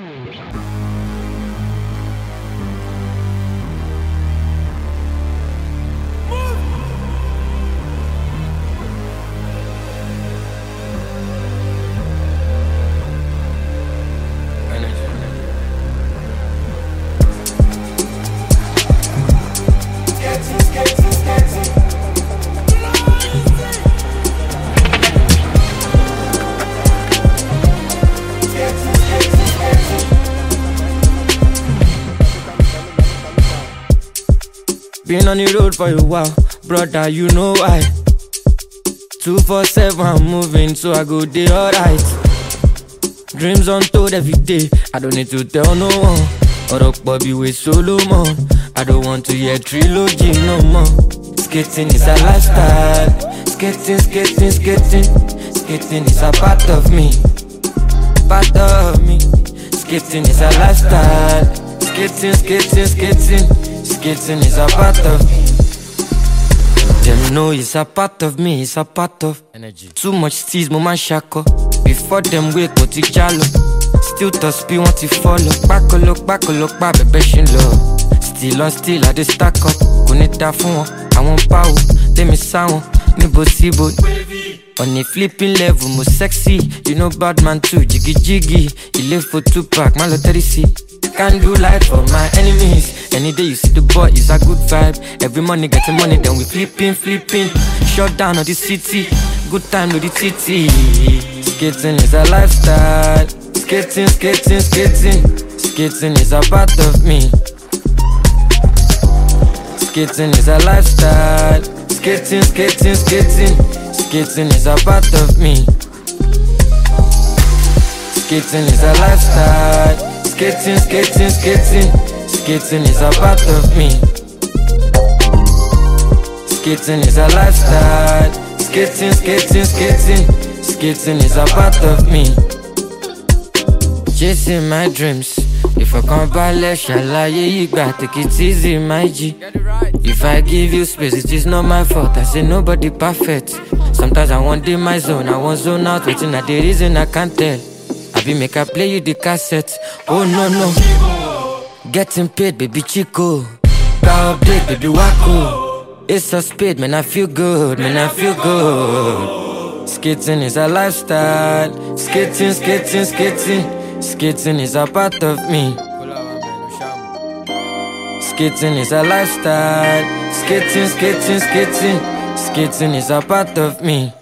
Been on the road for a while, brother, you know why. 247, I'm moving, so I go day alright. Dreams untold every day, I don't need to tell no one. Or Bobby with Solomon, I don't want to hear trilogy no more. Skating is a lifestyle, skating, skating, skating. Skating is a part of me, part of me. Skating is a lifestyle, skating, skating, skating. Skating is a part of me. Them know it's a part of me, it's a part of energy. Too much steez, mama shako. Before them wake, go to jalo. Still to speed, want to follow. Back look, baby, shin low. Still on still, I just stack up. Kunita phone, I want power. Let me sound, nibo sibo. On a flipping level, more sexy. You know bad man too, jiggy jiggy. You live for 2 pack, my lottery see. Can't do life for my enemies. Any day you see the boy, it's a good vibe. Every money getting money, then we flipping. Shut down on the city, good time to the titty. Skating is a lifestyle. Skating, skating, skating. Skating is a part of me. Skating is a lifestyle. Skating, skating, skating. Skating is a part of me. Skating is a lifestyle. Skating, skating, skating. Skating is a part of me. Skating is a lifestyle. Skating, skating, skating. Skating is a part of me. Chasing my dreams. If I can't balance, shall you got take it easy, my G. If I give you space, it is not my fault. I say nobody perfect. Sometimes I want in my zone, I want zone out, waiting at the reason I can't tell. I be make I play you the cassette. Oh no. Getting paid, baby Chico. Power update, baby Wacko. It's a speed, man, I feel good, Skating is a lifestyle. Skating, skating, skating. Skating is a part of me. Skating is a lifestyle. Skating, skating, skating. Skating is a part of me.